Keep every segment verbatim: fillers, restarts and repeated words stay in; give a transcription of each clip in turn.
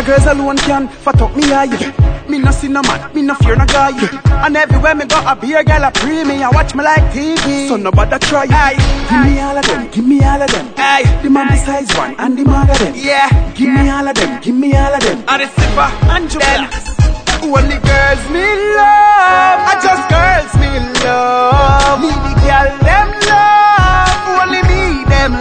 A girls alone can fat up me eye. Me no see no man, me no fear no guy. And everywhere me go, a beer girl a pre me. I watch me like T V, so nobody try. Aye. Give me all of them, give me all of them. Aye. The man besides one and the maga them. Yeah. Give me all of them, give me all of them. And the sipper and them. Only girls me love. I just girls me love. Me the girl them love. Only me them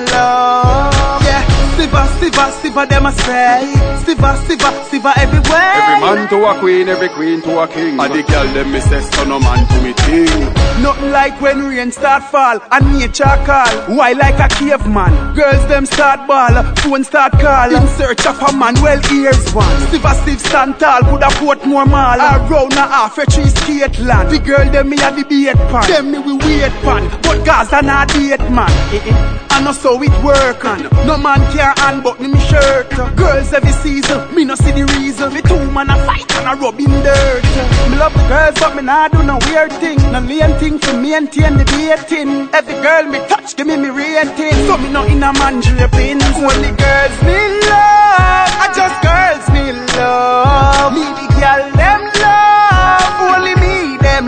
love. Yeah. Siva, Siva, Siva them a say. Siva, Siva, Siva everywhere. Every man to a queen, every queen to a king. And the girl them me say, son of man to me ting. Nothing like when rain start fall and nature call. Why like a caveman? Girls them start ball, phone start call. In search of a man, well here's one. Siva Steve stand tall, could a Portmore mall. Around a half a tree skate land. The girl them me a the bait pan. Them me we wait pan. But Gaza not date man. Eh eh. I know so it work on. No man care unbutton me shirt. Girls every season, me no see the reason. Me two man a fight and a rub in dirt. Me love the girls but me nah do no weird thing. No lame thing to maintain the dating. Every girl me touch give me me rating. So me no in a man draping. Only girls me love. I just girls me love. Me the girl them love. Only me them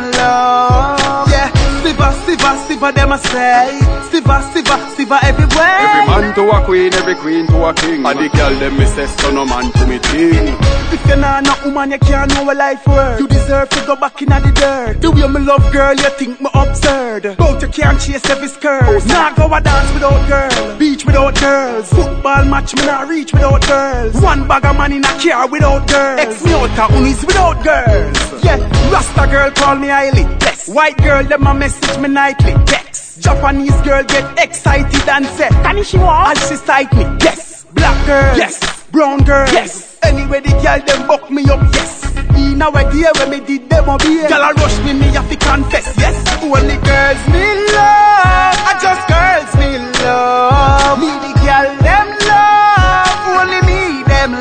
love. Yeah, Siva, Siva, Siva them a say. Siva, Siva, Siva everywhere. Every man to a queen, every queen to a king. And the girl them me say, son of man to me ting. If you're not a woman, you can't know a life work. You deserve to go back in the dirt. The way me love girl, you think me absurd. Both you can't chase every skirt. Nah go a dance without girl. Beach without girls. Football match me not reach without girls. One bag of man in a car without girls. Ex me out of unis without girls. Yeah, Rasta girl call me highly. Yes. White girl them a message me nightly. Text. Japanese girl get excited and say, Kanishiwa. As she sight me. Yes. Black girl. Yes. Brown girl. Yes. Anyway the girl them buck me up. Yes. In a way day when me did them obey. Girl a rush me, me have to confess. Yes. Only girls me love. I just girls me love. Me the girl them love. Only me them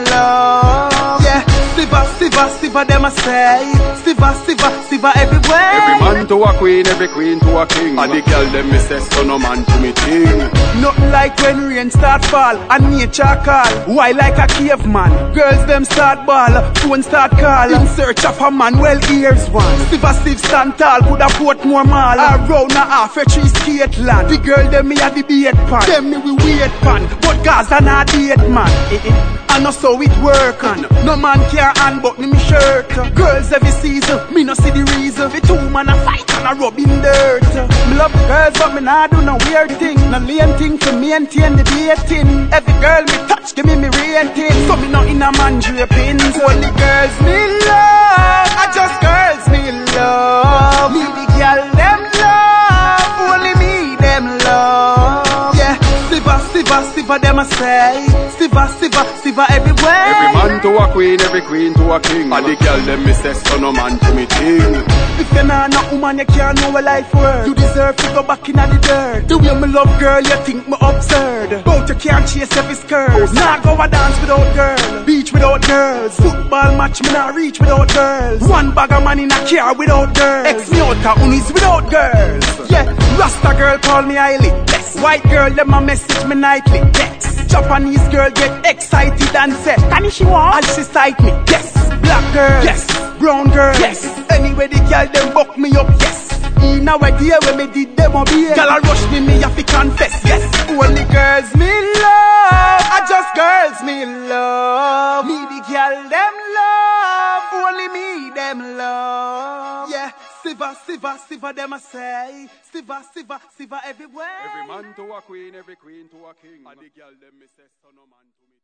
love. Yeah. Siva, Siva, Siva them a say. Siva, Siva, Siva everywhere. Every man to a queen, every queen to a king. And the girl them me say, son of man to me ting. Nothing like when rain start fall and nature call. Why like a caveman? Girls them start ball, phone start call. In search of a man, well here's one. Siva Steve stand tall, could a Portmore mall. Around a half a tree skate land. The girl them me a the bait pan. Them me we wait pan. But Gaza not date man. Eh eh. I know so it work on. No man care unbutton me shirt. Girls every season, me no see the reason. The two man a fight and a rub in dirt. Me love the girls but me nah do no weird thing. No lame thing to maintain the dating. Every girl me touch give me me rating. So me not in a man draping. Only girls me love. I just girls me love. Me the girl them love. Only me them love. Yeah, Siva, Siva, Siva them a say. Siva, Siva, Siva everywhere. Every man to a queen, every queen to a king. And the girl them me say, son of man to me ting. If you're not a woman, you can't know a life work. You deserve to go back in the dirt. The way me love girl, you think me absurd. Both you can't chase every skirt. Nah go a dance without girl. Beach without girls. Football match me not reach without girls. One bag of man in a car without girls. Ex me out of unis without girls. Yeah, Rasta girl call me highly. Yes. White girl them a message me nightly. Yes. Japanese girl get excited and say, Kanishiwa. As she sight me. Yes. Black girl. Yes. Brown girl. Yes. Anyway the girl them buck me up. Yes. In a way day when me did them obey. Girl a rush me, me have to confess. Yes. Only girls me love. I just girls me love. Me the girl them love. Only me them love. Yeah. Siva, Siva, Siva them a say. Siva, Siva, Siva everywhere. Every man to a queen, every queen to a king. And the girl them me say, son of man to me.